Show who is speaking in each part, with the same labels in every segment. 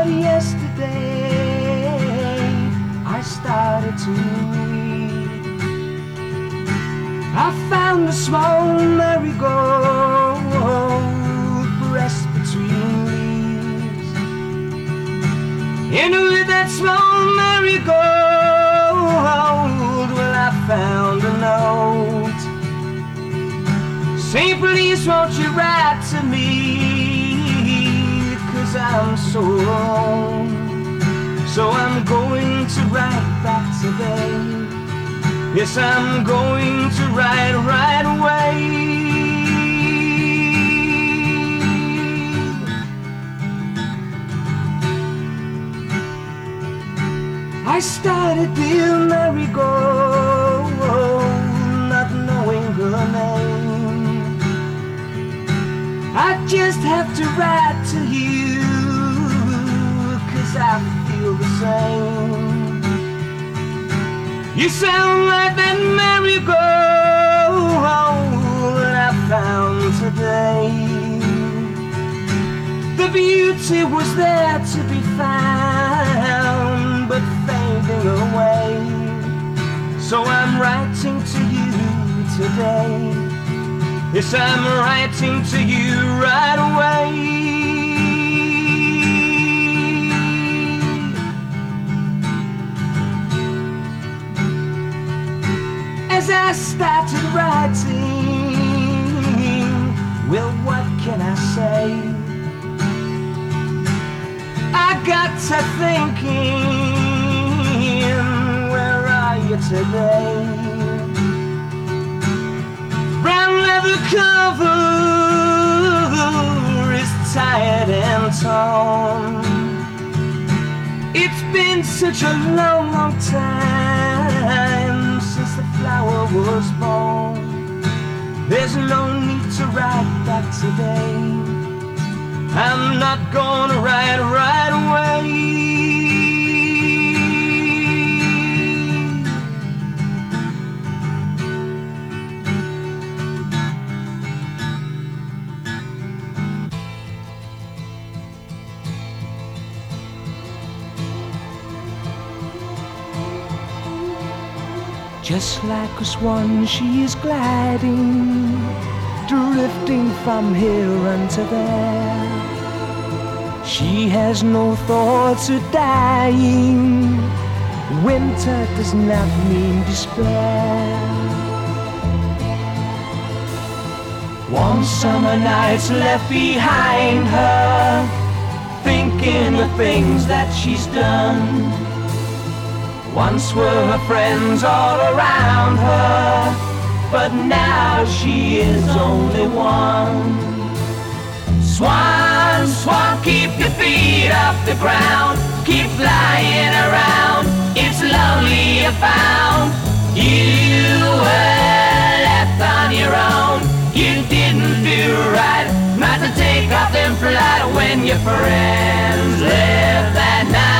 Speaker 1: of yesterday, I started to read. I found a small marigold pressed between leaves, and with that small marigold, well, I found a note. Say, please won't you write to me, 'cause I'm so alone. So I'm going to write back today. Yes, I'm going to write right away. I started dear marigold, not knowing her name. I just have to write to you, 'cause I feel the same. You sound like that marigold I found today. The beauty was there to be found, but fading away. So I'm writing to you today. Yes, I'm writing to you right away. As I started writing, well, what can I say? I got to thinking, where are you today? Brown leather cover is tired and torn. It's been such a long, long time since the flower was born. There's no need to write back today. I'm not gonna write right away. Just like a swan, she is gliding, drifting from here unto there. She has no thoughts of dying. Winter does not mean despair. Warm summer nights left behind her, thinking the things that she's done. Once were her friends all around her, but now she is only one. Swan, swan, keep your feet off the ground, keep flying around, it's lonely you found. You were left on your own, you didn't do right not to take off them flight when your friends left that night.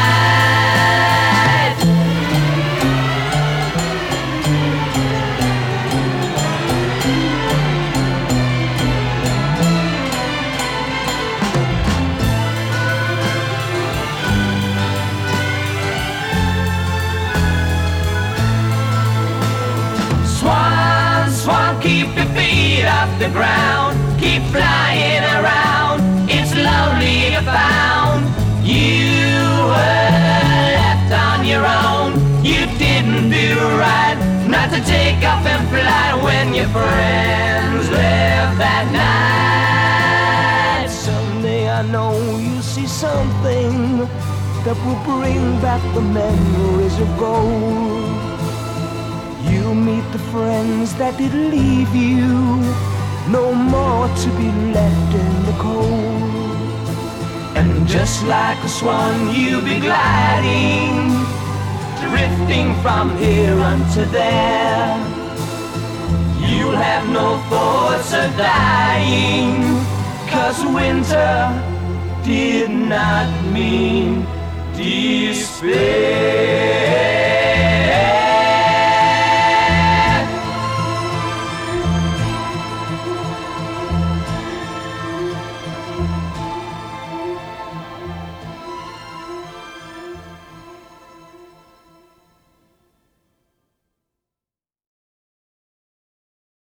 Speaker 1: Keep your feet off the ground, keep flying around, it's lonely you found. You were left on your own, you didn't do right not to take off and fly when your friends left that night. Someday I know you'll see something that will bring back the memories of gold. You'll meet the friends that did leave you, no more to be left in the cold. And just like a swan you'll be gliding, drifting from here unto there. You'll have no thoughts of dying, 'cause winter did not mean despair.